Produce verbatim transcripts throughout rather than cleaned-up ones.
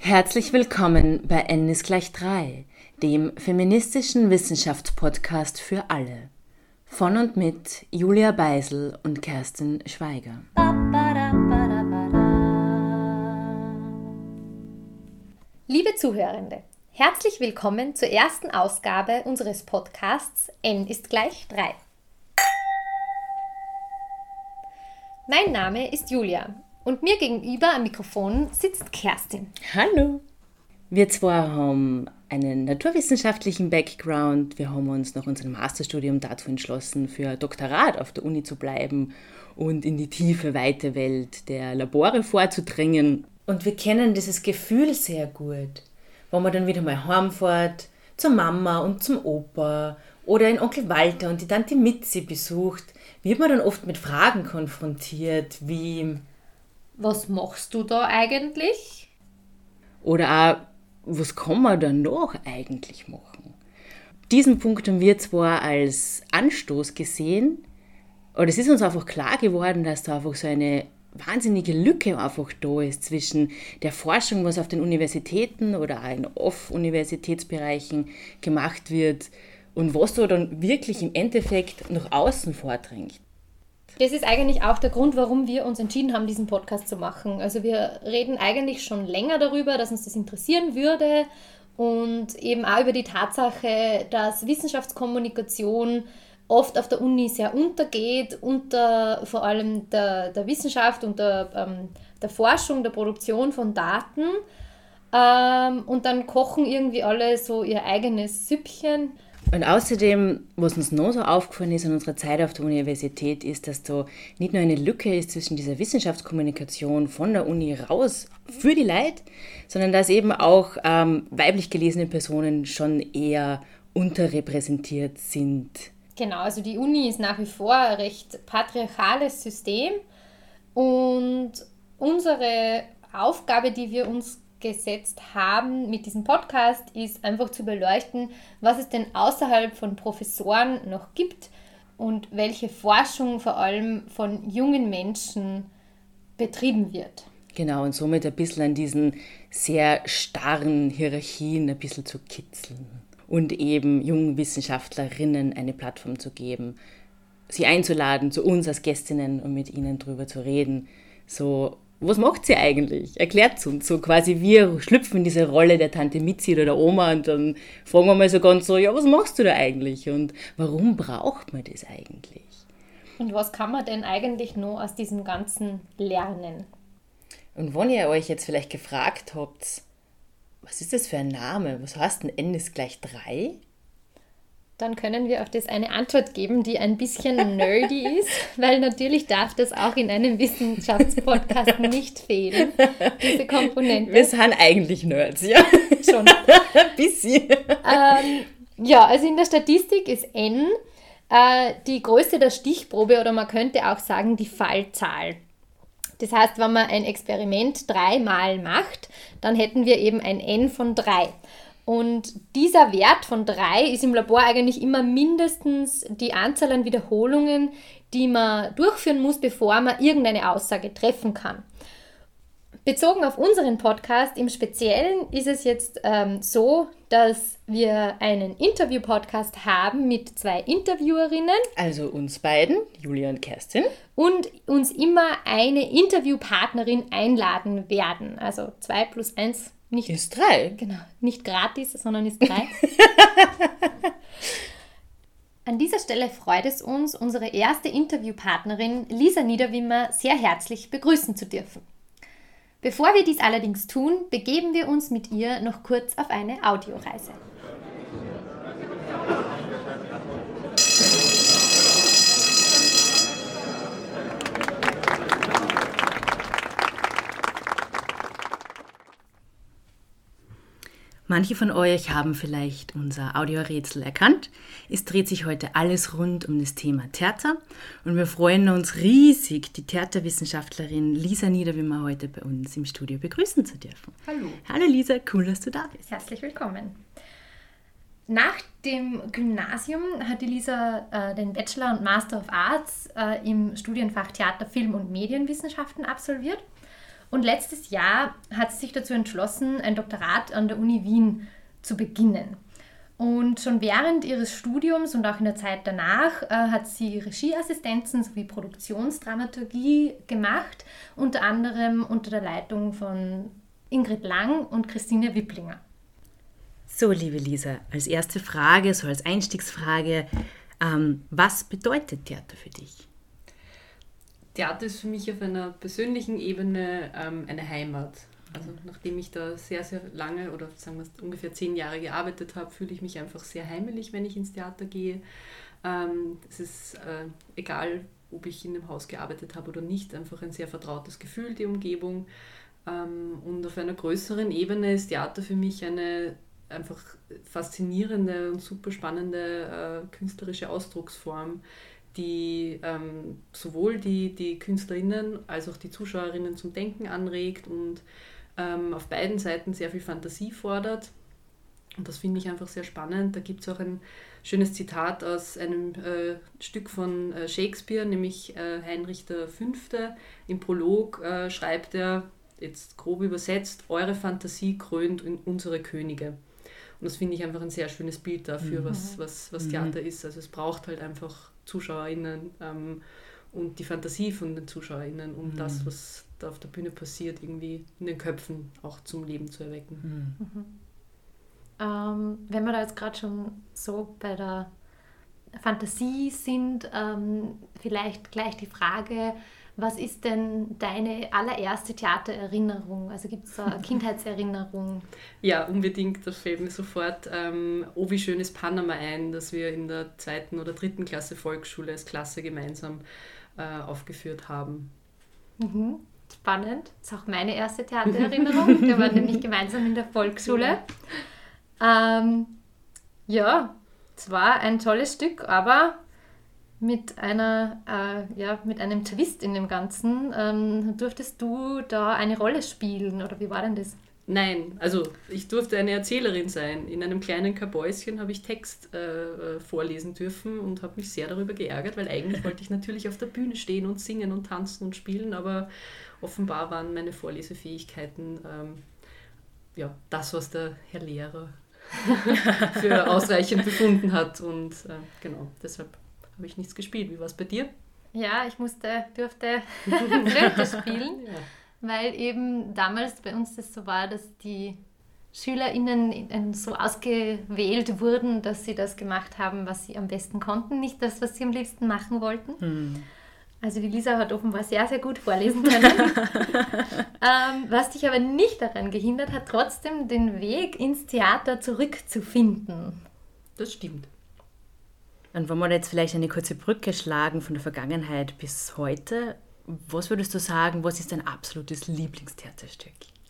Herzlich willkommen bei N ist gleich drei, dem feministischen Wissenschaftspodcast für alle. Von und mit Julia Beisel und Kerstin Schweiger. Liebe Zuhörende, herzlich willkommen zur ersten Ausgabe unseres Podcasts N ist gleich drei. Mein Name ist Julia und mir gegenüber am Mikrofon sitzt Kerstin. Hallo! Wir zwei haben einen naturwissenschaftlichen Background. Wir haben uns nach unserem Masterstudium dazu entschlossen, für ein Doktorat auf der Uni zu bleiben und in die tiefe, weite Welt der Labore vorzudringen. Und wir kennen dieses Gefühl sehr gut, wenn man dann wieder mal heimfährt, zur Mama und zum Opa oder den Onkel Walter und die Tante Mitzi besucht, wird man dann oft mit Fragen konfrontiert, wie: Was machst du da eigentlich? Oder auch, was kann man da noch eigentlich machen? Diesen Punkt haben wir zwar als Anstoß gesehen, aber es ist uns einfach klar geworden, dass da einfach so eine wahnsinnige Lücke einfach da ist zwischen der Forschung, was auf den Universitäten oder auch in Off-Universitätsbereichen gemacht wird und was da dann wirklich im Endeffekt nach außen vordringt. Das ist eigentlich auch der Grund, warum wir uns entschieden haben, diesen Podcast zu machen. Also wir reden eigentlich schon länger darüber, dass uns das interessieren würde und eben auch über die Tatsache, dass Wissenschaftskommunikation oft auf der Uni sehr untergeht, unter vor allem der, der Wissenschaft und der, ähm, der Forschung, der Produktion von Daten. Ähm, und dann kochen irgendwie alle so ihr eigenes Süppchen. Und außerdem, was uns noch so aufgefallen ist an unserer Zeit auf der Universität, ist, dass da nicht nur eine Lücke ist zwischen dieser Wissenschaftskommunikation von der Uni raus für die Leute, sondern dass eben auch ähm, weiblich gelesene Personen schon eher unterrepräsentiert sind. Genau, also die Uni ist nach wie vor ein recht patriarchales System und unsere Aufgabe, die wir uns gesetzt haben mit diesem Podcast, ist einfach zu beleuchten, was es denn außerhalb von Professoren noch gibt und welche Forschung vor allem von jungen Menschen betrieben wird. Genau, und somit ein bisschen an diesen sehr starren Hierarchien ein bisschen zu kitzeln und eben jungen Wissenschaftlerinnen eine Plattform zu geben, sie einzuladen zu uns als Gästinnen und mit ihnen drüber zu reden. So, was macht sie eigentlich? Erklärt es uns. So quasi wir schlüpfen in diese Rolle der Tante Mitzi oder der Oma und dann fragen wir mal so ganz so, ja, was machst du da eigentlich und warum braucht man das eigentlich? Und was kann man denn eigentlich noch aus diesem Ganzen lernen? Und wenn ihr euch jetzt vielleicht gefragt habt, was ist das für ein Name? Was heißt denn N ist gleich drei? Dann können wir auf das eine Antwort geben, die ein bisschen nerdy ist, weil natürlich darf das auch in einem Wissenschaftspodcast nicht fehlen, diese Komponente. Wir sind eigentlich Nerds, ja. Schon. Ein bisschen. Ähm, ja, also in der Statistik ist N äh, die Größe der Stichprobe oder man könnte auch sagen die Fallzahl. Das heißt, wenn man ein Experiment dreimal macht, dann hätten wir eben ein N von drei. Und dieser Wert von drei ist im Labor eigentlich immer mindestens die Anzahl an Wiederholungen, die man durchführen muss, bevor man irgendeine Aussage treffen kann. Bezogen auf unseren Podcast im Speziellen ist es jetzt ähm, so, dass wir einen Interview-Podcast haben mit zwei Interviewerinnen. Also uns beiden, Julia und Kerstin. Und uns immer eine Interviewpartnerin einladen werden. Also zwei plus eins. Nicht, ist drei. Genau, nicht gratis, sondern ist drei. An dieser Stelle freut es uns, unsere erste Interviewpartnerin Lisa Niederwimmer sehr herzlich begrüßen zu dürfen. Bevor wir dies allerdings tun, begeben wir uns mit ihr noch kurz auf eine Audioreise. Manche von euch haben vielleicht unser Audiorätsel erkannt. Es dreht sich heute alles rund um das Thema Theater und wir freuen uns riesig, die Theaterwissenschaftlerin Lisa Niederwimmer heute bei uns im Studio begrüßen zu dürfen. Hallo. Hallo Lisa, cool, dass du da bist. Herzlich willkommen. Nach dem Gymnasium hat die Lisa äh, den Bachelor und Master of Arts äh, im Studienfach Theater, Film und Medienwissenschaften absolviert. Und letztes Jahr hat sie sich dazu entschlossen, ein Doktorat an der Uni Wien zu beginnen. Und schon während ihres Studiums und auch in der Zeit danach äh, hat sie Regieassistenzen sowie Produktionsdramaturgie gemacht, unter anderem unter der Leitung von Ingrid Lang und Christine Wipplinger. So, liebe Lisa, als erste Frage, so als Einstiegsfrage, ähm, was bedeutet Theater für dich? Theater ist für mich auf einer persönlichen Ebene ähm, eine Heimat. Also nachdem ich da sehr, sehr lange oder sagen wir ungefähr zehn Jahre gearbeitet habe, fühle ich mich einfach sehr heimelig, wenn ich ins Theater gehe. Ähm, es ist äh, egal, ob ich in einem Haus gearbeitet habe oder nicht, einfach ein sehr vertrautes Gefühl, die Umgebung. Ähm, und auf einer größeren Ebene ist Theater für mich eine einfach faszinierende und super spannende äh, künstlerische Ausdrucksform, die ähm, sowohl die, die KünstlerInnen als auch die Zuschauerinnen zum Denken anregt und ähm, auf beiden Seiten sehr viel Fantasie fordert. Und das finde ich einfach sehr spannend. Da gibt es auch ein schönes Zitat aus einem äh, Stück von äh, Shakespeare, nämlich äh, Heinrich der Fünfte. Im Prolog äh, schreibt er, jetzt grob übersetzt, eure Fantasie krönt in unsere Könige. Und das finde ich einfach ein sehr schönes Bild dafür, mhm. was, was, was Theater mhm. ist. Also es braucht halt einfach ZuschauerInnen ähm, und die Fantasie von den ZuschauerInnen, um mhm. das, was da auf der Bühne passiert, irgendwie in den Köpfen auch zum Leben zu erwecken. Mhm. Mhm. Ähm, wenn wir da jetzt gerade schon so bei der Fantasie sind, ähm, vielleicht gleich die Frage, was ist denn deine allererste Theatererinnerung? Also gibt es da eine Kindheitserinnerung? Ja, unbedingt. Da fällt mir sofort ähm, Oh, wie schön ist Panama ein, dass wir in der zweiten oder dritten Klasse Volksschule als Klasse gemeinsam äh, aufgeführt haben. Mhm. Spannend. Das ist auch meine erste Theatererinnerung. Wir waren nämlich gemeinsam in der Volksschule. Ähm, ja, es war ein tolles Stück, aber mit einer, äh, ja, mit einem Twist in dem Ganzen. Ähm, durftest du da eine Rolle spielen oder wie war denn das? Nein, also ich durfte eine Erzählerin sein. In einem kleinen Kabäuschen habe ich Text äh, vorlesen dürfen und habe mich sehr darüber geärgert, weil eigentlich wollte ich natürlich auf der Bühne stehen und singen und tanzen und spielen, aber offenbar waren meine Vorlesefähigkeiten ähm, ja, das, was der Herr Lehrer für ausreichend befunden hat und äh, genau, deshalb habe ich nichts gespielt. Wie war es bei dir? Ja, ich musste, durfte Flöte spielen, ja. Weil eben damals bei uns das so war, dass die SchülerInnen so ausgewählt wurden, dass sie das gemacht haben, was sie am besten konnten, nicht das, was sie am liebsten machen wollten. Hm. Also die Lisa hat offenbar sehr, sehr gut vorlesen können. ähm, was dich aber nicht daran gehindert hat, trotzdem den Weg ins Theater zurückzufinden. Das stimmt. Und wenn wir jetzt vielleicht eine kurze Brücke schlagen von der Vergangenheit bis heute, was würdest du sagen, was ist dein absolutes Lieblingstheaterstück?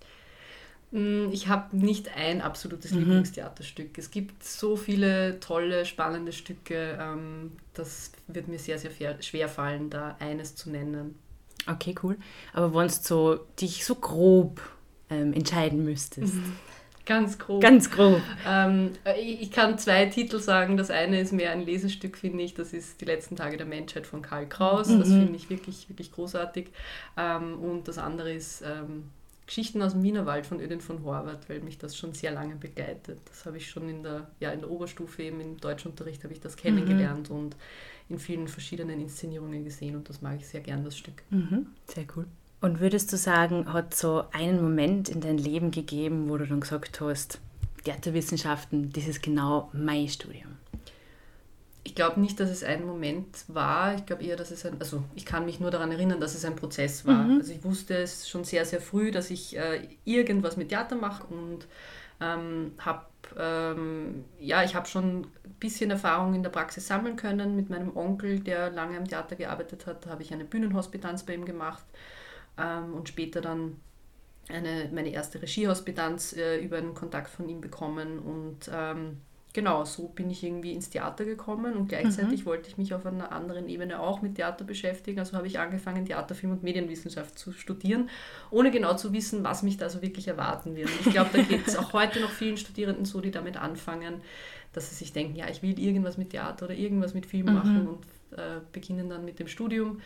Ich habe nicht ein absolutes mhm. Lieblingstheaterstück. Es gibt so viele tolle, spannende Stücke, ähm, das wird mir sehr, sehr schwer fallen, da eines zu nennen. Okay, cool. Aber wenn du so, dich so grob ähm, entscheiden müsstest? Mhm. Ganz grob. Ganz grob. Ähm, ich kann zwei Titel sagen. Das eine ist mehr ein Lesestück, finde ich. Das ist Die letzten Tage der Menschheit von Karl Kraus. Mhm. Das finde ich wirklich, wirklich großartig. Ähm, und das andere ist ähm, Geschichten aus dem Wienerwald von Ödin von Horvath, weil mich das schon sehr lange begleitet. Das habe ich schon in der, ja, in der Oberstufe, eben im Deutschunterricht habe ich das kennengelernt mhm. und in vielen verschiedenen Inszenierungen gesehen. Und das mag ich sehr gern, das Stück. Mhm. Sehr cool. Und würdest du sagen, hat so einen Moment in dein Leben gegeben, wo du dann gesagt hast, Theaterwissenschaften, das ist genau mein Studium? Ich glaube nicht, dass es ein Moment war. Ich glaube eher, dass es ein, also ich kann mich nur daran erinnern, dass es ein Prozess war. Mhm. Also ich wusste es schon sehr, sehr früh, dass ich äh, irgendwas mit Theater mache und ähm, habe, ähm, ja, ich habe schon ein bisschen Erfahrung in der Praxis sammeln können. Mit meinem Onkel, der lange am Theater gearbeitet hat, habe ich eine Bühnenhospitanz bei ihm gemacht. Ähm, und später dann eine, meine erste Regiehospitanz äh, über einen Kontakt von ihm bekommen und ähm, genau, so bin ich irgendwie ins Theater gekommen und gleichzeitig mhm. wollte ich mich auf einer anderen Ebene auch mit Theater beschäftigen, also habe ich angefangen, Theater, Film und Medienwissenschaft zu studieren, ohne genau zu wissen, was mich da so wirklich erwarten wird. Und ich glaube, da geht es auch heute noch vielen Studierenden so, die damit anfangen, dass sie sich denken, ja, ich will irgendwas mit Theater oder irgendwas mit Film mhm. machen und äh, beginnen dann mit dem Studium.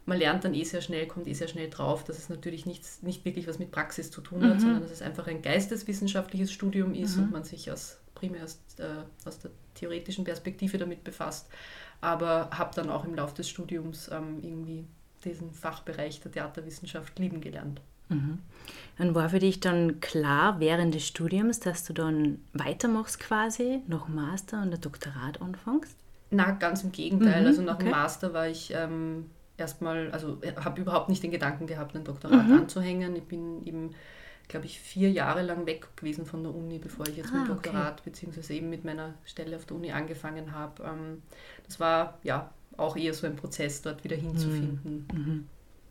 man lernt dann eh sehr schnell, kommt eh sehr schnell drauf, dass es natürlich nichts, nicht wirklich was mit Praxis zu tun hat, mhm. sondern dass es einfach ein geisteswissenschaftliches Studium ist mhm. und man sich aus, primär aus, äh, aus der theoretischen Perspektive damit befasst. Aber habe dann auch im Laufe des Studiums ähm, irgendwie diesen Fachbereich der Theaterwissenschaft lieben gelernt. Mhm. Und war für dich dann klar während des Studiums, dass du dann weitermachst quasi, noch Master und ein Doktorat anfängst? Na, ganz im Gegenteil. Mhm, also nach okay. dem Master war ich ähm, erstmal, also habe überhaupt nicht den Gedanken gehabt, ein Doktorat mhm. anzuhängen. Ich bin eben, glaube ich, vier Jahre lang weg gewesen von der Uni, bevor ich jetzt ah, mit dem Doktorat okay. beziehungsweise eben mit meiner Stelle auf der Uni angefangen habe. Ähm, das war ja auch eher so ein Prozess, dort wieder hinzufinden. Mhm.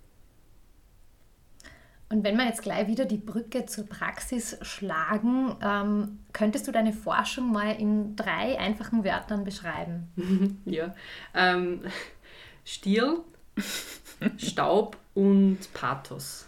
Und wenn wir jetzt gleich wieder die Brücke zur Praxis schlagen, ähm, könntest du deine Forschung mal in drei einfachen Wörtern beschreiben? Ja, ähm, Stil, Staub und Pathos.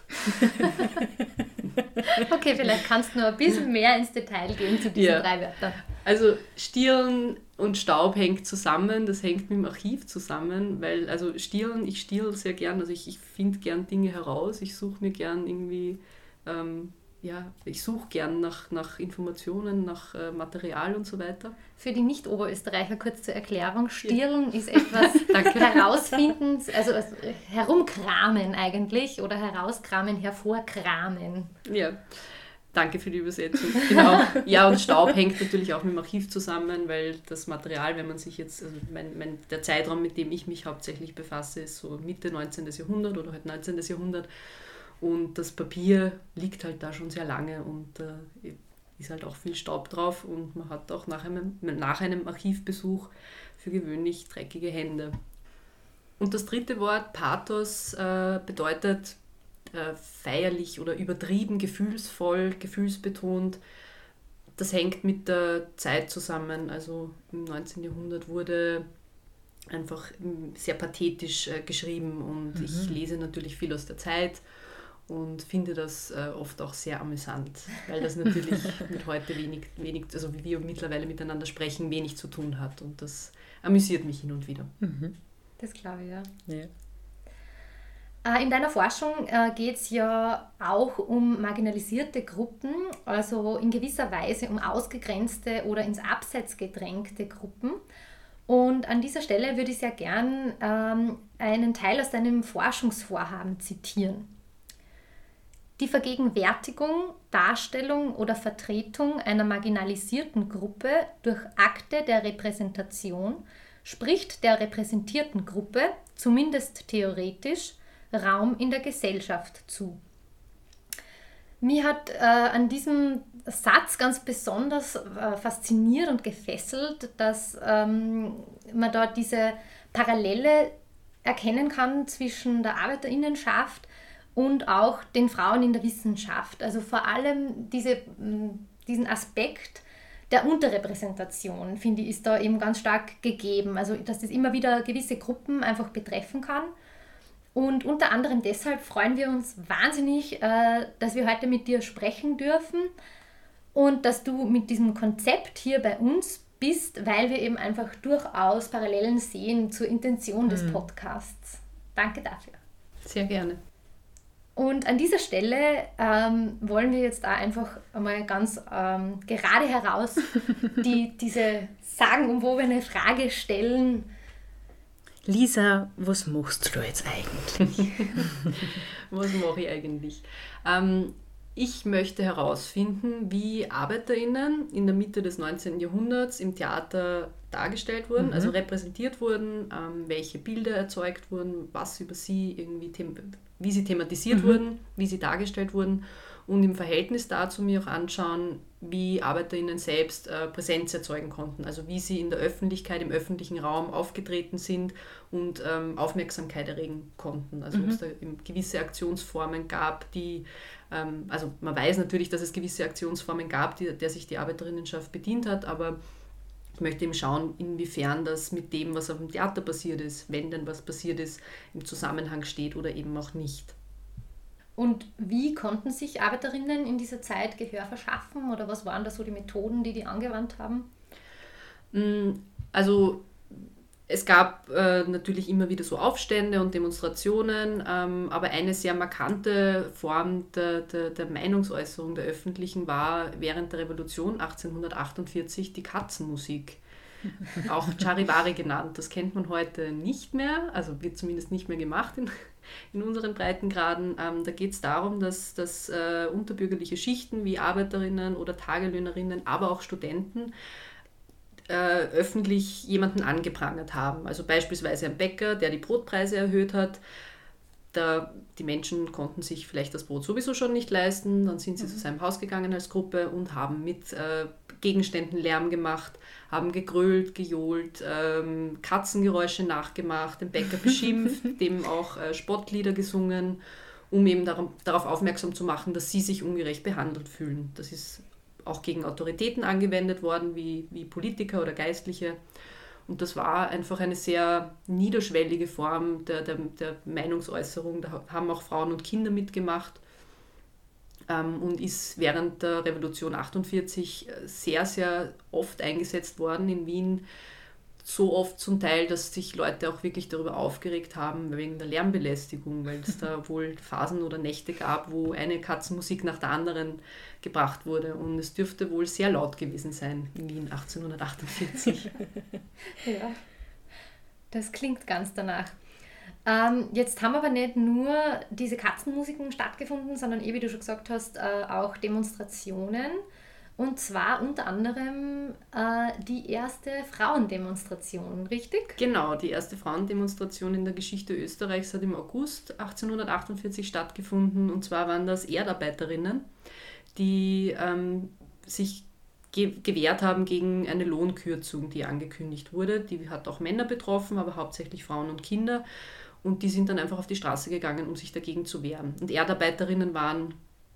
Okay, vielleicht kannst du noch ein bisschen mehr ins Detail gehen zu diesen ja. drei Wörtern. Also Stirn und Staub hängt zusammen, das hängt mit dem Archiv zusammen, weil, also Stirn, ich stirl sehr gern, also ich, ich finde gern Dinge heraus, ich suche mir gern irgendwie, ähm, ja, ich suche gern nach, nach Informationen, nach äh, Material und so weiter. Für die Nicht-Oberösterreicher kurz zur Erklärung, Stirlen ja. ist etwas herausfinden, also herumkramen eigentlich oder herauskramen, hervorkramen. Ja. Danke für die Übersetzung. Genau. Ja, und Staub hängt natürlich auch mit dem Archiv zusammen, weil das Material, wenn man sich jetzt, also mein, mein, der Zeitraum, mit dem ich mich hauptsächlich befasse, ist so Mitte neunzehnten. Jahrhundert oder halt neunzehnten. Jahrhundert. Und das Papier liegt halt da schon sehr lange und äh, ist halt auch viel Staub drauf und man hat auch nach einem, nach einem Archivbesuch für gewöhnlich dreckige Hände. Und das dritte Wort, Pathos, äh, bedeutet feierlich oder übertrieben, gefühlsvoll, gefühlsbetont. Das hängt mit der Zeit zusammen. Also im neunzehnten. Jahrhundert wurde einfach sehr pathetisch äh, geschrieben und mhm. ich lese natürlich viel aus der Zeit und finde das äh, oft auch sehr amüsant, weil das natürlich mit heute wenig, wenig, also wie wir mittlerweile miteinander sprechen, wenig zu tun hat und das amüsiert mich hin und wieder. Mhm. Das glaube ich, ja. ja. In deiner Forschung äh, geht es ja auch um marginalisierte Gruppen, also in gewisser Weise um ausgegrenzte oder ins Abseits gedrängte Gruppen. Und an dieser Stelle würde ich sehr gern ähm, einen Teil aus deinem Forschungsvorhaben zitieren. Die Vergegenwärtigung, Darstellung oder Vertretung einer marginalisierten Gruppe durch Akte der Repräsentation spricht der repräsentierten Gruppe, zumindest theoretisch, Raum in der Gesellschaft zu. Mir hat äh, an diesem Satz ganz besonders äh, fasziniert und gefesselt, dass ähm, man dort diese Parallele erkennen kann zwischen der Arbeiterinnenschaft und auch den Frauen in der Wissenschaft. Also vor allem diese, diesen Aspekt der Unterrepräsentation, finde ich, ist da eben ganz stark gegeben. Also dass das immer wieder gewisse Gruppen einfach betreffen kann. Und unter anderem deshalb freuen wir uns wahnsinnig, äh, dass wir heute mit dir sprechen dürfen und dass du mit diesem Konzept hier bei uns bist, weil wir eben einfach durchaus Parallelen sehen zur Intention des Podcasts. Danke dafür. Sehr gerne. Und an dieser Stelle ähm, wollen wir jetzt da einfach einmal ganz ähm, gerade heraus die, diese sagenumwobene Frage stellen. Lisa, was machst du jetzt eigentlich? Was mache ich eigentlich? Ähm, ich möchte herausfinden, wie ArbeiterInnen in der Mitte des neunzehnten. Jahrhunderts im Theater dargestellt wurden, mhm. also repräsentiert wurden, ähm, welche Bilder erzeugt wurden, was über sie irgendwie, them- wie sie thematisiert mhm. wurden, wie sie dargestellt wurden und im Verhältnis dazu mir auch anschauen, wie ArbeiterInnen selbst äh, Präsenz erzeugen konnten, also wie sie in der Öffentlichkeit, im öffentlichen Raum aufgetreten sind und ähm, Aufmerksamkeit erregen konnten. Also mhm. ob es da gewisse Aktionsformen gab, die, ähm, also man weiß natürlich, dass es gewisse Aktionsformen gab, die, der sich die Arbeiterinnenschaft bedient hat, aber ich möchte eben schauen, inwiefern das mit dem, was auf dem Theater passiert ist, wenn denn was passiert ist, im Zusammenhang steht oder eben auch nicht. Und wie konnten sich Arbeiterinnen in dieser Zeit Gehör verschaffen oder was waren da so die Methoden, die die angewandt haben? Also Es gab äh, natürlich immer wieder so Aufstände und Demonstrationen, ähm, aber eine sehr markante Form der, der, der Meinungsäußerung der Öffentlichen war während der Revolution achtzehnhundertachtundvierzig die Katzenmusik. Auch Charivari genannt. Das kennt man heute nicht mehr, also wird zumindest nicht mehr gemacht in, in unseren Breitengraden. Ähm, da geht es darum, dass, dass äh, unterbürgerliche Schichten wie Arbeiterinnen oder Tagelöhnerinnen, aber auch Studenten Äh, öffentlich jemanden angeprangert haben. Also beispielsweise ein Bäcker, der die Brotpreise erhöht hat. Da, die Menschen konnten sich vielleicht das Brot sowieso schon nicht leisten. Dann sind sie mhm. zu seinem Haus gegangen als Gruppe und haben mit äh, Gegenständen Lärm gemacht, haben gegrölt, gejohlt, ähm, Katzengeräusche nachgemacht, den Bäcker beschimpft, dem auch äh, Spottlieder gesungen, um eben dar- darauf aufmerksam zu machen, dass sie sich ungerecht behandelt fühlen. Das ist auch gegen Autoritäten angewendet worden, wie, wie Politiker oder Geistliche. Und das war einfach eine sehr niederschwellige Form der, der, der Meinungsäußerung. Da haben auch Frauen und Kinder mitgemacht ähm, und ist während der Revolution achtundvierzig sehr, sehr oft eingesetzt worden in Wien. So oft zum Teil, dass sich Leute auch wirklich darüber aufgeregt haben, wegen der Lärmbelästigung, weil es da wohl Phasen oder Nächte gab, wo eine Katzenmusik nach der anderen gebracht wurde. Und es dürfte wohl sehr laut gewesen sein in Wien achtzehnhundertachtundvierzig. Ja, das klingt ganz danach. Ähm, jetzt haben aber nicht nur diese Katzenmusiken stattgefunden, sondern, eh, wie du schon gesagt hast, äh, auch Demonstrationen. Und zwar unter anderem äh, die erste Frauendemonstration, richtig? Genau, die erste Frauendemonstration in der Geschichte Österreichs hat im August achtzehnhundertachtundvierzig stattgefunden. Und zwar waren das Erdarbeiterinnen, die ähm, sich ge- gewehrt haben gegen eine Lohnkürzung, die angekündigt wurde. Die hat auch Männer betroffen, aber hauptsächlich Frauen und Kinder. Und die sind dann einfach auf die Straße gegangen, um sich dagegen zu wehren. Und Erdarbeiterinnen waren...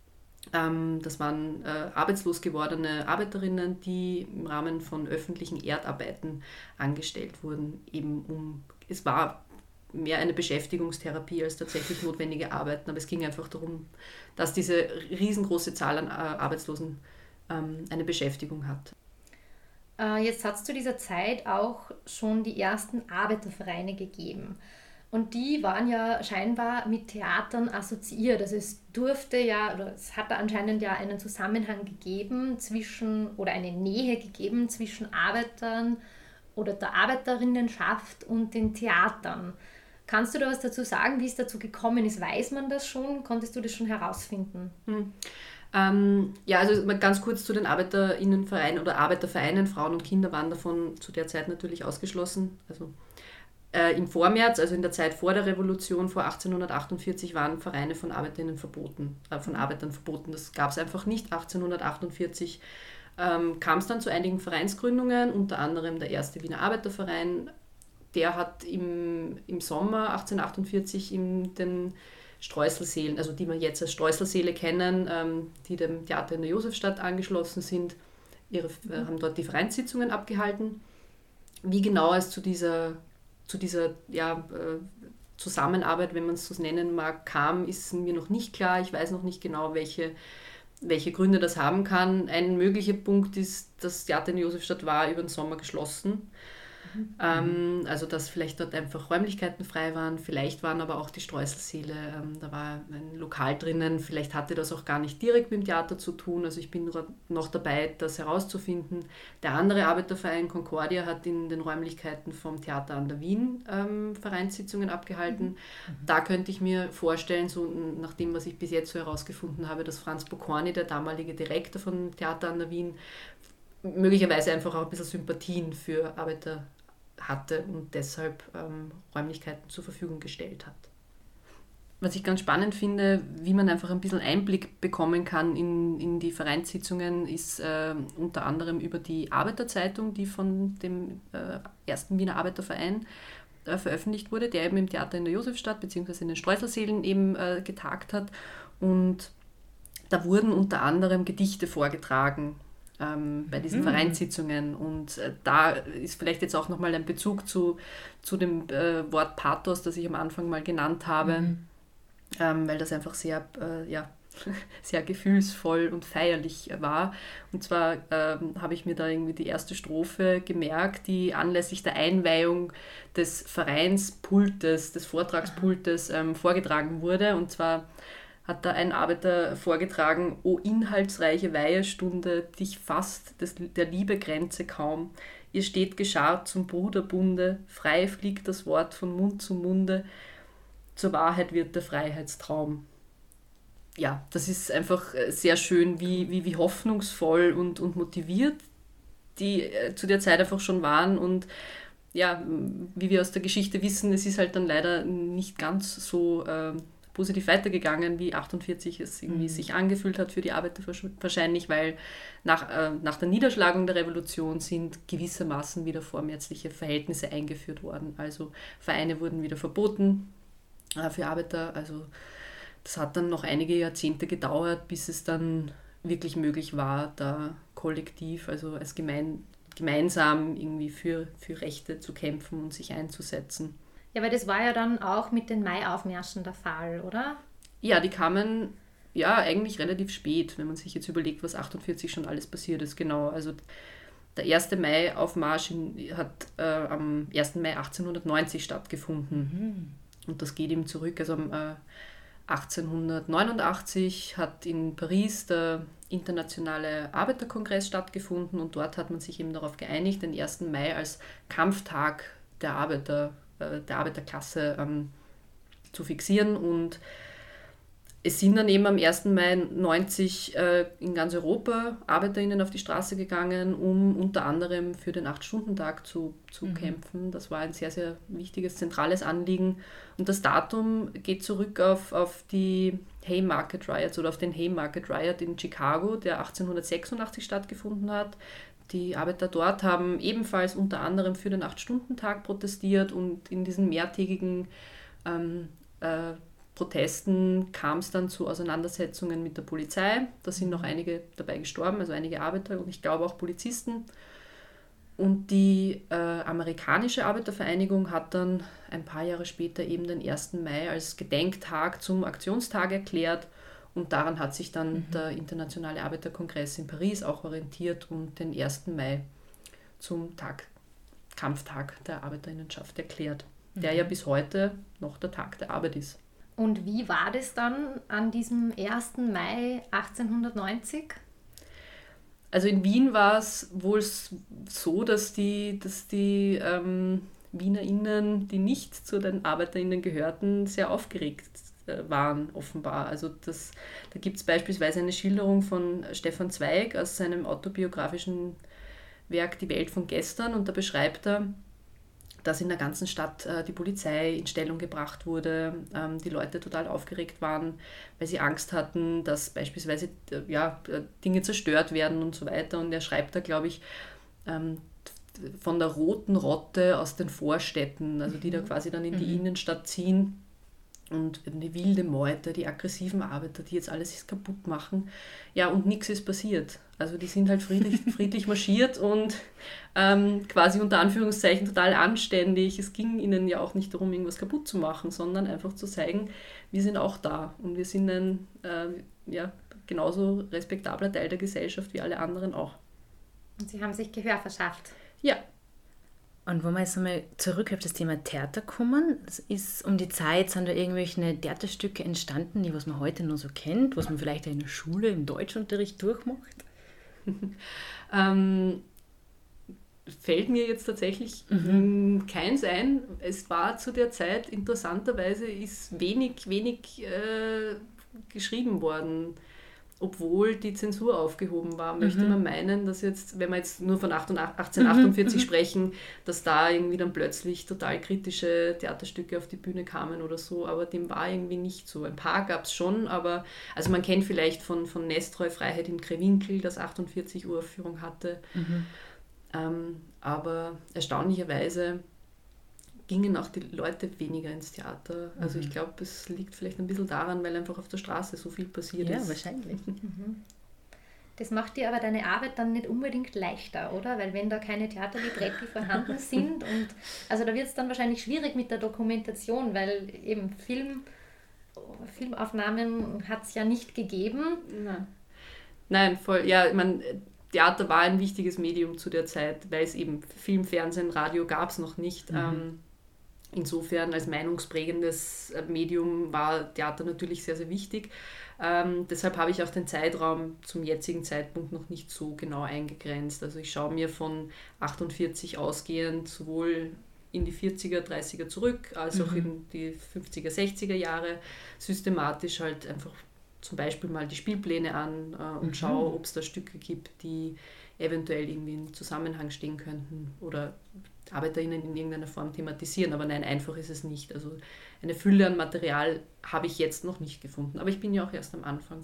Das waren äh, arbeitslos gewordene Arbeiterinnen, die im Rahmen von öffentlichen Erdarbeiten angestellt wurden. Eben um, es war mehr eine Beschäftigungstherapie als tatsächlich notwendige Arbeiten, aber es ging einfach darum, dass diese riesengroße Zahl an äh, Arbeitslosen ähm, eine Beschäftigung hat. Äh, jetzt hat es zu dieser Zeit auch schon die ersten Arbeitervereine gegeben. Und die waren ja scheinbar mit Theatern assoziiert. Also es durfte ja, oder es hat da anscheinend ja einen Zusammenhang gegeben zwischen, oder eine Nähe gegeben zwischen Arbeitern oder der Arbeiterinnenschaft und den Theatern. Kannst du da was dazu sagen, wie es dazu gekommen ist? Weiß man das schon? Konntest du das schon herausfinden? Hm. Ähm, ja, also mal ganz kurz zu den Arbeiterinnenvereinen oder Arbeitervereinen. Frauen und Kinder waren davon zu der Zeit natürlich ausgeschlossen. Also Äh, im Vormärz, also in der Zeit vor der Revolution, vor achtzehnhundertachtundvierzig, waren Vereine von Arbeiterinnen verboten, äh, von Arbeitern verboten. Das gab es einfach nicht. achtzehnhundertachtundvierzig ähm, kam es dann zu einigen Vereinsgründungen, unter anderem der erste Wiener Arbeiterverein. Der hat im, im Sommer achtzehnhundertachtundvierzig in den Streusselsälen, also die wir jetzt als Streusselsäle kennen, ähm, die dem Theater in der Josefstadt angeschlossen sind, ihre, äh, haben dort die Vereinssitzungen abgehalten. Wie genau es zu dieser zu dieser ja, Zusammenarbeit, wenn man es so nennen mag, kam, ist mir noch nicht klar. Ich weiß noch nicht genau, welche, welche Gründe das haben kann. Ein möglicher Punkt ist, das Theater in der Josefstadt war über den Sommer geschlossen. Mhm. Ähm, also dass vielleicht dort einfach Räumlichkeiten frei waren. Vielleicht waren aber auch die Streusselsäle, ähm, da war ein Lokal drinnen. Vielleicht hatte das auch gar nicht direkt mit dem Theater zu tun. Also ich bin noch dabei, das herauszufinden. Der andere Arbeiterverein Concordia hat in den Räumlichkeiten vom Theater an der Wien ähm, Vereinssitzungen abgehalten. Mhm. Da könnte ich mir vorstellen, so nach dem, was ich bis jetzt so herausgefunden habe, dass Franz Pokorny, der damalige Direktor vom Theater an der Wien, möglicherweise einfach auch ein bisschen Sympathien für Arbeiter hatte und deshalb ähm, Räumlichkeiten zur Verfügung gestellt hat. Was ich ganz spannend finde, wie man einfach ein bisschen Einblick bekommen kann in, in die Vereinssitzungen, ist äh, unter anderem über die Arbeiterzeitung, die von dem äh, ersten Wiener Arbeiterverein äh, veröffentlicht wurde, der eben im Theater in der Josefstadt bzw. in den Streusselsälen eben äh, getagt hat. Und da wurden unter anderem Gedichte vorgetragen ähm, bei diesen mhm. Vereinssitzungen. Und äh, da ist vielleicht jetzt auch nochmal ein Bezug zu, zu dem äh, Wort Pathos, das ich am Anfang mal genannt habe, mhm. ähm, weil das einfach sehr äh, ja, sehr gefühlsvoll und feierlich war. Und zwar ähm, habe ich mir da irgendwie die erste Strophe gemerkt, die anlässlich der Einweihung des Vereinspultes, des Vortragspultes ähm, vorgetragen wurde. Und zwar hat da ein Arbeiter vorgetragen: O inhaltsreiche Weihestunde, dich fasst des, der Liebe Grenze kaum. Ihr steht geschart zum Bruderbunde, frei fliegt das Wort von Mund zu Munde, zur Wahrheit wird der Freiheitstraum. Ja, das ist einfach sehr schön, wie, wie, wie hoffnungsvoll und, und motiviert die äh, zu der Zeit einfach schon waren. Und ja, wie wir aus der Geschichte wissen, es ist halt dann leider nicht ganz so äh, positiv weitergegangen, wie achtundvierzig es irgendwie mhm. sich angefühlt hat für die Arbeiter wahrscheinlich, weil nach, äh, nach der Niederschlagung der Revolution sind gewissermaßen wieder vormärzliche Verhältnisse eingeführt worden. Also Vereine wurden wieder verboten äh, für Arbeiter. Also das hat dann noch einige Jahrzehnte gedauert, bis es dann wirklich möglich war, da kollektiv, also als gemein, gemeinsam irgendwie für, für Rechte zu kämpfen und sich einzusetzen. Ja, weil das war ja dann auch mit den Maiaufmärschen der Fall, oder? Ja, die kamen ja eigentlich relativ spät, wenn man sich jetzt überlegt, was achtundvierzig schon alles passiert ist. Genau, also der erste Maiaufmarsch in, hat äh, am ersten Mai achtzehnhundertneunzig stattgefunden. Mhm. Und das geht ihm zurück. Also am äh, achtzehnhundertneunundachtzig hat in Paris der internationale Arbeiterkongress stattgefunden und dort hat man sich eben darauf geeinigt, den ersten Mai als Kampftag der Arbeiter der Arbeiterklasse ähm, zu fixieren. Und es sind dann eben am ersten Mai neunzig äh, in ganz Europa ArbeiterInnen auf die Straße gegangen, um unter anderem für den acht-Stunden-Tag zu, zu mhm. kämpfen. Das war ein sehr, sehr wichtiges, zentrales Anliegen. Und das Datum geht zurück auf, auf die Haymarket Riots oder auf den Haymarket Riot in Chicago, der achtzehnhundertsechsundachtzig stattgefunden hat. Die Arbeiter dort haben ebenfalls unter anderem für den acht-Stunden-Tag protestiert und in diesen mehrtägigen ähm, äh, Protesten kam es dann zu Auseinandersetzungen mit der Polizei. Da sind noch einige dabei gestorben, also einige Arbeiter und ich glaube auch Polizisten. Und die äh, amerikanische Arbeitervereinigung hat dann ein paar Jahre später eben den ersten Mai als Gedenktag zum Aktionstag erklärt. Und daran hat sich dann mhm. der Internationale Arbeiterkongress in Paris auch orientiert und den ersten Mai zum Tag, Kampftag der Arbeiterinnenschaft erklärt, mhm. der ja bis heute noch der Tag der Arbeit ist. Und wie war das dann an diesem ersten Mai achtzehnhundertneunzig? Also in Wien war es wohl so, dass die, dass die ähm, WienerInnen, die nicht zu den ArbeiterInnen gehörten, sehr aufgeregt waren offenbar. Also das, da gibt es beispielsweise eine Schilderung von Stefan Zweig aus seinem autobiografischen Werk Die Welt von gestern und da beschreibt er, dass in der ganzen Stadt äh, die Polizei in Stellung gebracht wurde, ähm, die Leute total aufgeregt waren, weil sie Angst hatten, dass beispielsweise äh, ja, Dinge zerstört werden und so weiter. Und er schreibt da, glaube ich, ähm, von der roten Rotte aus den Vorstädten, also die da quasi dann in die mhm. Innenstadt ziehen. Und eine wilde Meute, die aggressiven Arbeiter, die jetzt alles kaputt machen. Ja, und nichts ist passiert. Also die sind halt friedlich, friedlich marschiert und ähm, quasi unter Anführungszeichen total anständig. Es ging ihnen ja auch nicht darum, irgendwas kaputt zu machen, sondern einfach zu zeigen, wir sind auch da. Und wir sind ein äh, ja, genauso respektabler Teil der Gesellschaft wie alle anderen auch. Und sie haben sich Gehör verschafft. Ja. Und wenn wir jetzt einmal zurück auf das Thema Theater kommen, das ist um die Zeit, sind da irgendwelche Theaterstücke entstanden, die was man heute noch so kennt, was man vielleicht in der Schule, im Deutschunterricht durchmacht? ähm, fällt mir jetzt tatsächlich mhm. keins ein. Es war zu der Zeit, interessanterweise, ist wenig, wenig äh, geschrieben worden. Obwohl die Zensur aufgehoben war, möchte mhm. man meinen, dass jetzt, wenn wir jetzt nur von achtzehnhundertachtundvierzig mhm. sprechen, dass da irgendwie dann plötzlich total kritische Theaterstücke auf die Bühne kamen oder so, aber dem war irgendwie nicht so. Ein paar gab es schon, aber also man kennt vielleicht von, von Nestroy Freiheit im Krähwinkel, das achtundvierzig Uraufführung hatte, mhm. ähm, aber erstaunlicherweise gingen auch die Leute weniger ins Theater. Also mhm. ich glaube, es liegt vielleicht ein bisschen daran, weil einfach auf der Straße so viel passiert ja, ist. Ja, wahrscheinlich. Mhm. Das macht dir aber deine Arbeit dann nicht unbedingt leichter, oder? Weil wenn da keine Theaterlibretti vorhanden sind und also da wird es dann wahrscheinlich schwierig mit der Dokumentation, weil eben Film Filmaufnahmen hat es ja nicht gegeben. Nein. Nein, voll. Ja, ich meine, Theater war ein wichtiges Medium zu der Zeit, weil es eben Film, Fernsehen, Radio gab es noch nicht. Mhm. Ähm, insofern als meinungsprägendes Medium war Theater natürlich sehr, sehr wichtig. Ähm, deshalb habe ich auch den Zeitraum zum jetzigen Zeitpunkt noch nicht so genau eingegrenzt. Also ich schaue mir von achtundvierzig ausgehend sowohl in die vierziger, dreißiger zurück, als mhm. auch in die fünfziger, sechziger Jahre systematisch halt einfach zum Beispiel mal die Spielpläne an äh, und mhm. schaue, ob es da Stücke gibt, die eventuell irgendwie in Zusammenhang stehen könnten oder ArbeiterInnen in irgendeiner Form thematisieren. Aber nein, einfach ist es nicht. Also eine Fülle an Material habe ich jetzt noch nicht gefunden. Aber ich bin ja auch erst am Anfang.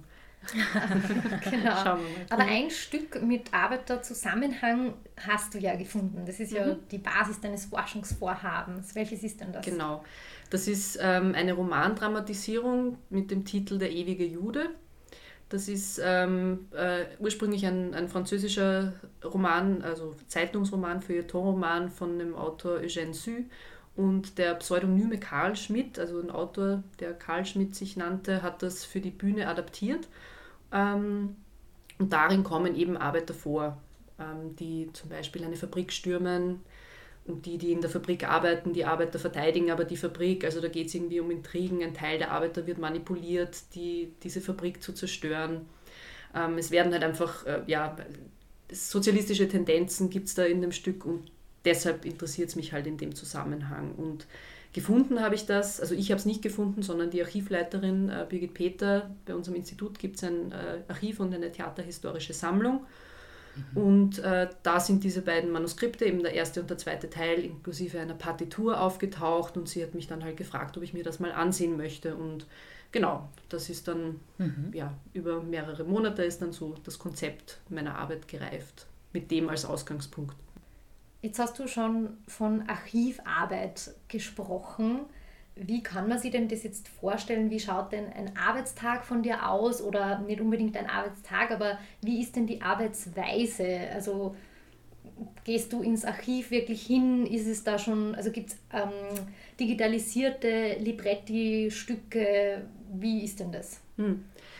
Genau. Schauen wir mal. Aber ein Stück mit Arbeiterzusammenhang hast du ja gefunden. Das ist ja mhm. die Basis deines Forschungsvorhabens. Welches ist denn das? Genau. Das ist ähm, eine Romandramatisierung mit dem Titel Der ewige Jude. Das ist ähm, äh, ursprünglich ein, ein französischer Roman, also Zeitungsroman, Feuilletonroman von dem Autor Eugène Sue. Und der Pseudonyme Karl Schmidt, also ein Autor, der Karl Schmidt sich nannte, hat das für die Bühne adaptiert. Ähm, und darin kommen eben Arbeiter vor, ähm, die zum Beispiel eine Fabrik stürmen und die, die in der Fabrik arbeiten, die Arbeiter verteidigen aber die Fabrik. Also da geht es irgendwie um Intrigen, ein Teil der Arbeiter wird manipuliert, die, diese Fabrik zu zerstören. Ähm, es werden halt einfach, äh, ja, sozialistische Tendenzen gibt es da in dem Stück und deshalb interessiert es mich halt in dem Zusammenhang. Und gefunden habe ich das, also ich habe es nicht gefunden, sondern die Archivleiterin äh, Birgit Peter. Bei unserem Institut gibt es ein äh, Archiv und eine theaterhistorische Sammlung. Mhm. Und äh, da sind diese beiden Manuskripte, eben der erste und der zweite Teil, inklusive einer Partitur aufgetaucht. Und sie hat mich dann halt gefragt, ob ich mir das mal ansehen möchte. Und genau, das ist dann, mhm. ja, über mehrere Monate ist dann so das Konzept meiner Arbeit gereift, mit dem als Ausgangspunkt. Jetzt hast du schon von Archivarbeit gesprochen. Wie kann man sich denn das jetzt vorstellen? Wie schaut denn ein Arbeitstag von dir aus? Oder nicht unbedingt ein Arbeitstag, aber wie ist denn die Arbeitsweise? Also gehst du ins Archiv wirklich hin? Ist es da schon, also gibt es ähm, digitalisierte Libretti-Stücke? Wie ist denn das? Hm.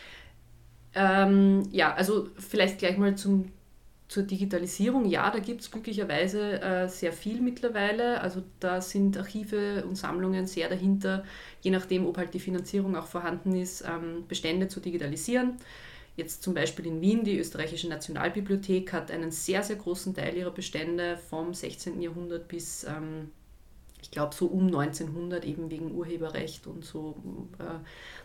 Ähm, ja, also vielleicht gleich mal zum Zur Digitalisierung, ja, da gibt es glücklicherweise äh, sehr viel mittlerweile. Also da sind Archive und Sammlungen sehr dahinter, je nachdem, ob halt die Finanzierung auch vorhanden ist, ähm, Bestände zu digitalisieren. Jetzt zum Beispiel in Wien, die Österreichische Nationalbibliothek hat einen sehr, sehr großen Teil ihrer Bestände vom sechzehnten Jahrhundert bis, ähm, ich glaube, so um neunzehnhundert, eben wegen Urheberrecht und so, äh,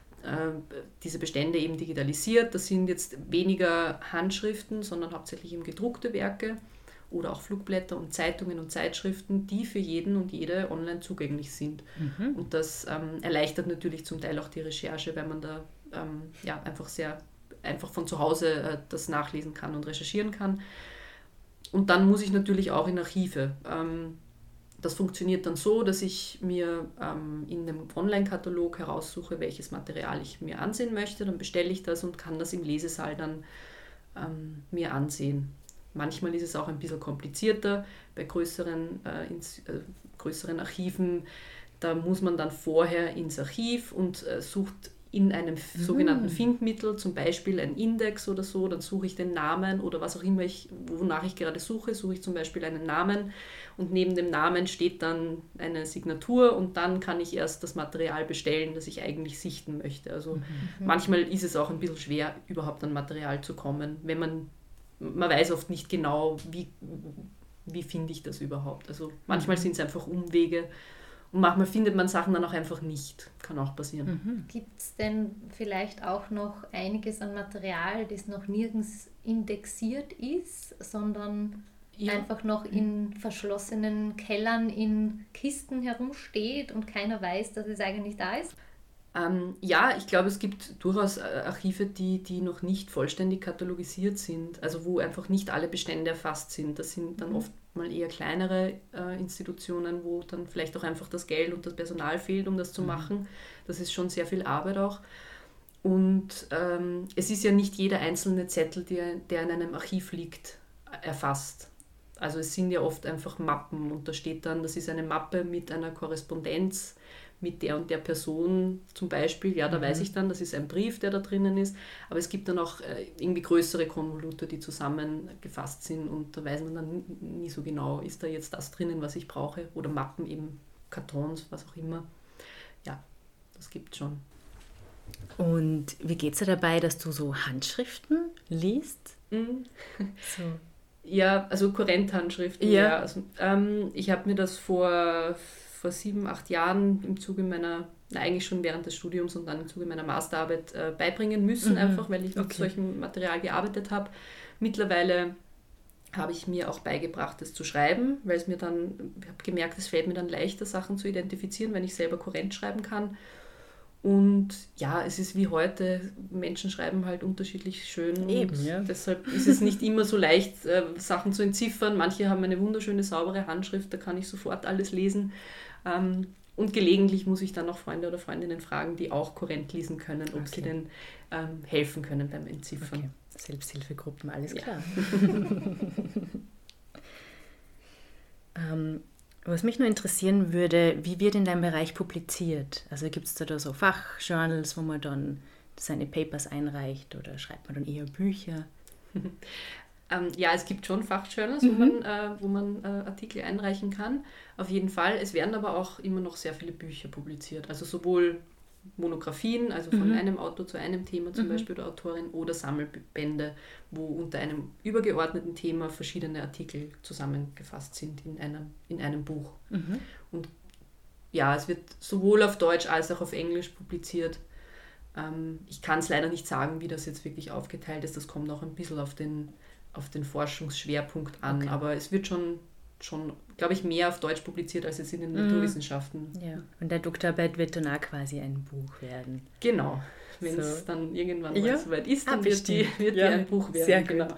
diese Bestände eben digitalisiert. Das sind jetzt weniger Handschriften, sondern hauptsächlich eben gedruckte Werke oder auch Flugblätter und Zeitungen und Zeitschriften, die für jeden und jede online zugänglich sind. Mhm. Und das ähm, erleichtert natürlich zum Teil auch die Recherche, weil man da ähm, ja, einfach sehr einfach von zu Hause äh, das nachlesen kann und recherchieren kann. Und dann muss ich natürlich auch in Archive. Ähm, Das funktioniert dann so, dass ich mir ähm, in dem Online-Katalog heraussuche, welches Material ich mir ansehen möchte. Dann bestelle ich das und kann das im Lesesaal dann ähm, mir ansehen. Manchmal ist es auch ein bisschen komplizierter. Bei größeren, äh, ins, äh, größeren Archiven, da muss man dann vorher ins Archiv und äh, sucht in einem mhm. sogenannten Findmittel, zum Beispiel ein Index oder so, dann suche ich den Namen oder was auch immer, ich, wonach ich gerade suche, suche ich zum Beispiel einen Namen und neben dem Namen steht dann eine Signatur und dann kann ich erst das Material bestellen, das ich eigentlich sichten möchte. Also mhm. manchmal ist es auch ein bisschen schwer, überhaupt an Material zu kommen, wenn man, man weiß oft nicht genau, wie, wie finde ich das überhaupt. Also manchmal mhm. sind es einfach Umwege. Und manchmal findet man Sachen dann auch einfach nicht. Kann auch passieren. Mhm. Gibt es denn vielleicht auch noch einiges an Material, das noch nirgends indexiert ist, sondern ja. einfach noch in verschlossenen Kellern in Kisten herumsteht und keiner weiß, dass es eigentlich da ist? Ähm, ja, ich glaube, es gibt durchaus Archive, die, die noch nicht vollständig katalogisiert sind, also wo einfach nicht alle Bestände erfasst sind. Das sind dann mhm. oft mal eher kleinere äh, Institutionen, wo dann vielleicht auch einfach das Geld und das Personal fehlt, um das zu mhm. machen. Das ist schon sehr viel Arbeit auch. Und ähm, es ist ja nicht jeder einzelne Zettel, der, der in einem Archiv liegt, erfasst. Also es sind ja oft einfach Mappen und da steht dann, das ist eine Mappe mit einer Korrespondenz mit der und der Person zum Beispiel, ja, da mhm. weiß ich dann, das ist ein Brief, der da drinnen ist, aber es gibt dann auch äh, irgendwie größere Konvolute, die zusammengefasst sind und da weiß man dann nie so genau, ist da jetzt das drinnen, was ich brauche oder Mappen, eben Kartons, was auch immer. Ja, das gibt es schon. Und wie geht es dir dabei, dass du so Handschriften liest? Mhm. So. Ja, also Kurrenthandschriften, ja. ja. Also, ähm, ich habe mir das vor, vor sieben, acht Jahren im Zuge meiner, na, eigentlich schon während des Studiums und dann im Zuge meiner Masterarbeit äh, beibringen müssen, mhm. einfach weil ich mit okay. solchem Material gearbeitet habe. Mittlerweile habe ich mir auch beigebracht, es zu schreiben, weil es mir dann, ich habe gemerkt, es fällt mir dann leichter, Sachen zu identifizieren, wenn ich selber Kurrent schreiben kann. Und ja, es ist wie heute, Menschen schreiben halt unterschiedlich schön. Eben, und ja. Deshalb ist es nicht immer so leicht, äh, Sachen zu entziffern. Manche haben eine wunderschöne, saubere Handschrift, da kann ich sofort alles lesen. Ähm, und gelegentlich muss ich dann auch Freunde oder Freundinnen fragen, die auch Kurrent lesen können, ob okay. sie denn ähm, helfen können beim Entziffern. Okay. Selbsthilfegruppen, alles klar. Ja. ähm, Was mich nur interessieren würde, wie wird in deinem Bereich publiziert? Also gibt es da, da so Fachjournals, wo man dann seine Papers einreicht oder schreibt man dann eher Bücher? ähm, ja, es gibt schon Fachjournals, mhm. wo man, äh, wo man äh, Artikel einreichen kann. Auf jeden Fall. Es werden aber auch immer noch sehr viele Bücher publiziert. Also sowohl Monographien, also von mhm. einem Autor zu einem Thema zum mhm. Beispiel oder Autorin, oder Sammelbände, wo unter einem übergeordneten Thema verschiedene Artikel zusammengefasst sind in einem, in einem Buch. Mhm. Und ja, es wird sowohl auf Deutsch als auch auf Englisch publiziert. Ähm, ich kann es leider nicht sagen, wie das jetzt wirklich aufgeteilt ist. Das kommt auch ein bisschen auf den, auf den Forschungsschwerpunkt an, okay. aber es wird schon schon, glaube ich, mehr auf Deutsch publiziert als jetzt in den mm. Naturwissenschaften. Ja, und der Doktorarbeit wird dann auch quasi ein Buch werden. Genau, wenn es so. dann irgendwann mal ja. soweit ist, dann ah, wird, die, wird ja. die ein Buch werden. Sehr genau.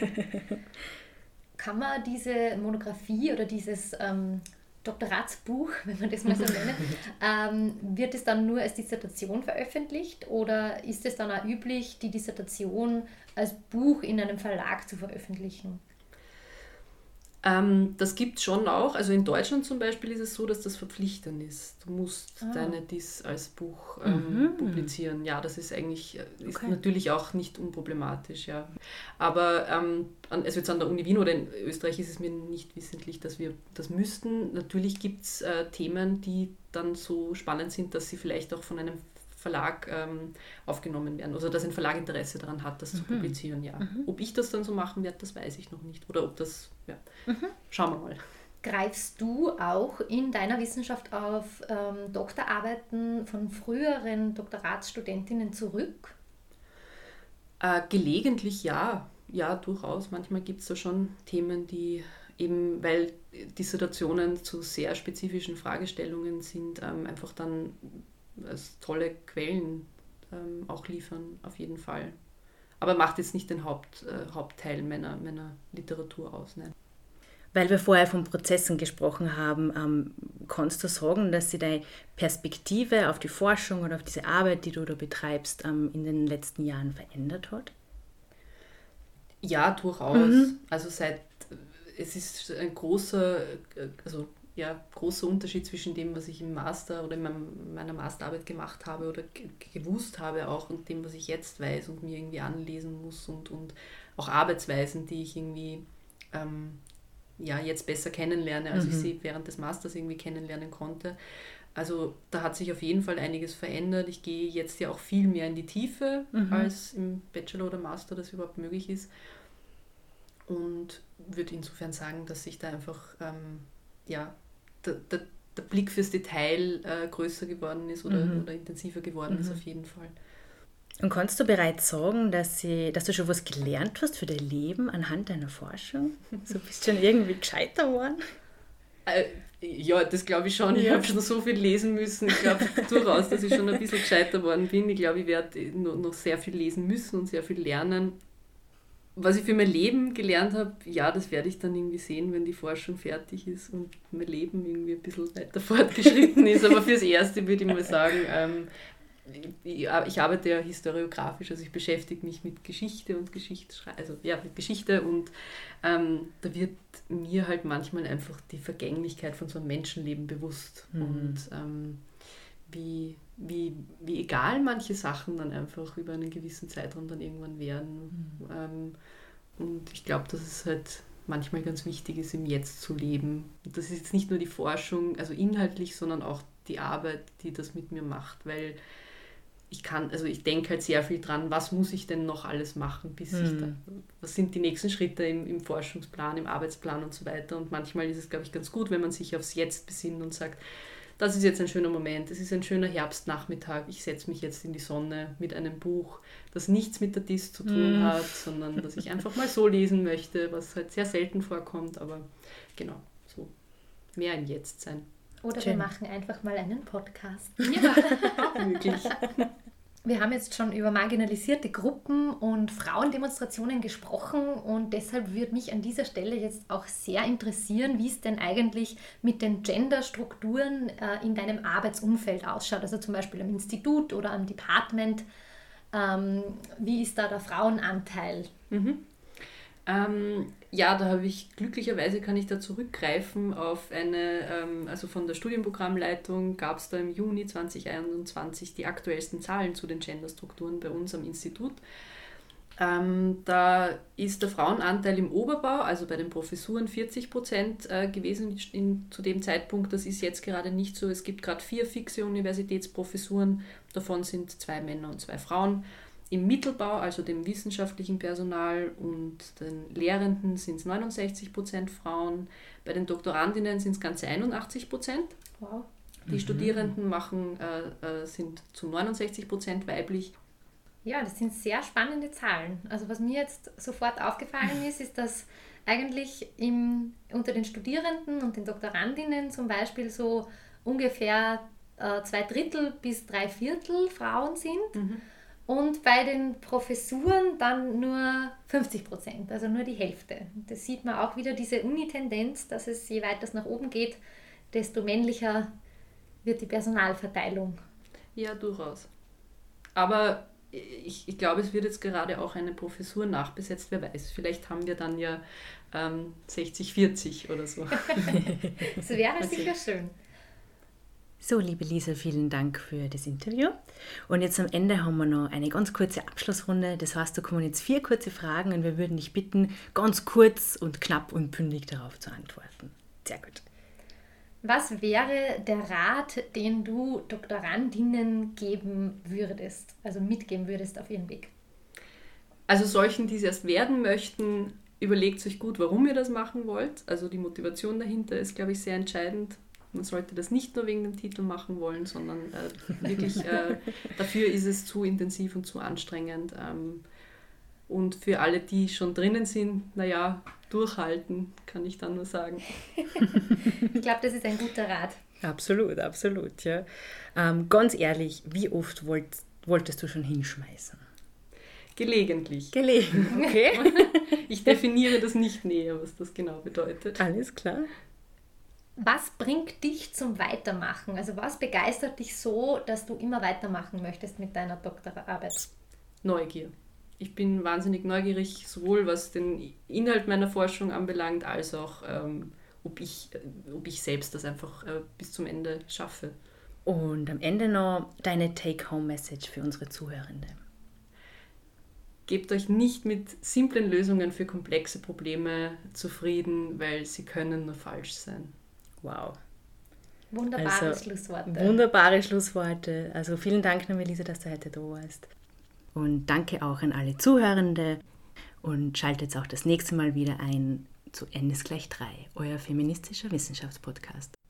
Kann man diese Monographie oder dieses ähm, Doktoratsbuch, wenn man das mal so nennt, ähm, wird es dann nur als Dissertation veröffentlicht oder ist es dann auch üblich, die Dissertation als Buch in einem Verlag zu veröffentlichen? Ähm, das gibt es schon auch. Also in Deutschland zum Beispiel ist es so, dass das verpflichtend ist. Du musst ah. deine Diss als Buch ähm, mhm. publizieren. Ja, das ist eigentlich ist okay. natürlich auch nicht unproblematisch. Ja. Aber ähm, also jetzt an der Uni Wien oder in Österreich ist es mir nicht wissentlich, dass wir das müssten. Natürlich gibt es äh, Themen, die dann so spannend sind, dass sie vielleicht auch von einem Verlag ähm, aufgenommen werden. Also dass ein Verlag Interesse daran hat, das mhm. zu publizieren, ja. Mhm. Ob ich das dann so machen werde, das weiß ich noch nicht. Oder ob das, ja, mhm. schauen wir mal. Greifst du auch in deiner Wissenschaft auf ähm, Doktorarbeiten von früheren Doktoratsstudentinnen zurück? Äh, gelegentlich ja. Ja, durchaus. Manchmal gibt es da schon Themen, die eben, weil Dissertationen zu sehr spezifischen Fragestellungen sind, ähm, einfach dann als tolle Quellen ähm, auch liefern, auf jeden Fall. Aber macht jetzt nicht den Haupt, äh, Hauptteil meiner, meiner Literatur aus. Nein. Weil wir vorher von Prozessen gesprochen haben, ähm, kannst du sagen, dass sich deine Perspektive auf die Forschung oder auf diese Arbeit, die du da betreibst, ähm, in den letzten Jahren verändert hat? Ja, durchaus. Mhm. Also seit, es ist ein großer, also ja, großer Unterschied zwischen dem, was ich im Master oder in meinem, meiner Masterarbeit gemacht habe oder g- gewusst habe auch und dem, was ich jetzt weiß und mir irgendwie anlesen muss und, und auch Arbeitsweisen, die ich irgendwie ähm, ja, jetzt besser kennenlerne, als mhm. ich sie während des Masters irgendwie kennenlernen konnte. Also da hat sich auf jeden Fall einiges verändert. Ich gehe jetzt ja auch viel mehr in die Tiefe, mhm. als im Bachelor oder Master das überhaupt möglich ist. Und würde insofern sagen, dass sich da einfach ähm, ja, der, der, der Blick fürs Detail äh, größer geworden ist oder, mhm. oder intensiver geworden mhm. ist auf jeden Fall. Und kannst du bereits sagen, dass, sie, dass du schon was gelernt hast für dein Leben anhand deiner Forschung? So bist du schon irgendwie gescheiter geworden? Äh, ja, das glaube ich schon. Ich habe schon so viel lesen müssen. Ich glaube durchaus, dass ich schon ein bisschen gescheiter geworden bin. Ich glaube, ich werde noch, noch sehr viel lesen müssen und sehr viel lernen. Was ich für mein Leben gelernt habe, ja, das werde ich dann irgendwie sehen, wenn die Forschung fertig ist und mein Leben irgendwie ein bisschen weiter fortgeschritten ist. Aber fürs Erste würde ich mal sagen, ähm, ich, ich arbeite ja historiografisch, also ich beschäftige mich mit Geschichte und Geschichtsschreibung, also ja, mit Geschichte und ähm, da wird mir halt manchmal einfach die Vergänglichkeit von so einem Menschenleben bewusst. Mhm. Und ähm, wie, wie, wie egal manche Sachen dann einfach über einen gewissen Zeitraum dann irgendwann werden. Mhm. Ähm, und ich glaube, dass es halt manchmal ganz wichtig ist, im Jetzt zu leben. Und das ist jetzt nicht nur die Forschung, also inhaltlich, sondern auch die Arbeit, die das mit mir macht, weil ich kann, also ich denke halt sehr viel dran, was muss ich denn noch alles machen, bis hm. ich da, was sind die nächsten Schritte im, im Forschungsplan, im Arbeitsplan und so weiter. Und manchmal ist es, glaube ich, ganz gut, wenn man sich aufs Jetzt besinnt und sagt, das ist jetzt ein schöner Moment, es ist ein schöner Herbstnachmittag, ich setze mich jetzt in die Sonne mit einem Buch, das nichts mit der D I S zu tun hm. hat, sondern das ich einfach mal so lesen möchte, was halt sehr selten vorkommt, aber genau, so mehr im Jetzt sein. Oder Schön. Wir machen einfach mal einen Podcast. Ja, auch möglich. Wir haben jetzt schon über marginalisierte Gruppen und Frauendemonstrationen gesprochen und deshalb würde mich an dieser Stelle jetzt auch sehr interessieren, wie es denn eigentlich mit den Genderstrukturen äh, in deinem Arbeitsumfeld ausschaut, also zum Beispiel am Institut oder am Department. Ähm, wie ist da der Frauenanteil? Mhm. Ähm, ja, da habe ich, glücklicherweise kann ich da zurückgreifen auf eine, ähm, also von der Studienprogrammleitung gab es da im Juni zwanzig einundzwanzig die aktuellsten Zahlen zu den Genderstrukturen bei uns am Institut. Ähm, da ist der Frauenanteil im Oberbau, also bei den Professuren vierzig Prozent äh, gewesen in, zu dem Zeitpunkt. Das ist jetzt gerade nicht so. Es gibt gerade vier fixe Universitätsprofessuren, davon sind zwei Männer und zwei Frauen. Im Mittelbau, also dem wissenschaftlichen Personal und den Lehrenden, sind es neunundsechzig Prozent Frauen. Bei den Doktorandinnen sind es ganze einundachtzig Prozent. Wow. Die mhm. Studierenden machen, äh, äh, sind zu neunundsechzig Prozent weiblich. Ja, das sind sehr spannende Zahlen. Also was mir jetzt sofort aufgefallen ist, ist, dass eigentlich im, unter den Studierenden und den Doktorandinnen zum Beispiel so ungefähr äh, zwei Drittel bis drei Viertel Frauen sind. Mhm. Und bei den Professuren dann nur fünfzig Prozent, also nur die Hälfte. Das sieht man auch wieder, diese Uni-Tendenz, dass es je weiter es nach oben geht, desto männlicher wird die Personalverteilung. Ja, durchaus. Aber ich, ich glaube, es wird jetzt gerade auch eine Professur nachbesetzt, wer weiß. Vielleicht haben wir dann ja ähm, sechzig vierzig oder so. Das wäre okay. Sicher schön. So, liebe Lisa, vielen Dank für das Interview. Und jetzt am Ende haben wir noch eine ganz kurze Abschlussrunde. Das heißt, da kommen jetzt vier kurze Fragen und wir würden dich bitten, ganz kurz und knapp und bündig darauf zu antworten. Sehr gut. Was wäre der Rat, den du Doktorandinnen geben würdest, also mitgeben würdest auf ihren Weg? Also solchen, die es erst werden möchten, überlegt euch gut, warum ihr das machen wollt. Also die Motivation dahinter ist, glaube ich, sehr entscheidend. Man sollte das nicht nur wegen dem Titel machen wollen, sondern äh, wirklich äh, dafür ist es zu intensiv und zu anstrengend. Ähm, und für alle, die schon drinnen sind, naja, durchhalten, kann ich dann nur sagen. Ich glaube, das ist ein guter Rat. Absolut, absolut. Ja. Ähm, ganz ehrlich, wie oft wollt, wolltest du schon hinschmeißen? Gelegentlich. Gelegentlich, okay. Ich definiere das nicht näher, was das genau bedeutet. Alles klar. Was bringt dich zum Weitermachen? Also was begeistert dich so, dass du immer weitermachen möchtest mit deiner Doktorarbeit? Neugier. Ich bin wahnsinnig neugierig, sowohl was den Inhalt meiner Forschung anbelangt, als auch ähm, ob, ich, ob ich selbst das einfach äh, bis zum Ende schaffe. Und am Ende noch deine Take-Home-Message für unsere Zuhörende. Gebt euch nicht mit simplen Lösungen für komplexe Probleme zufrieden, weil sie können nur falsch sein. Wow. Wunderbare also, Schlussworte. Wunderbare Schlussworte. Also vielen Dank, Melissa, dass du heute da warst. Und danke auch an alle Zuhörende. Und schaltet auch das nächste Mal wieder ein zu N ist gleich drei, euer feministischer Wissenschaftspodcast.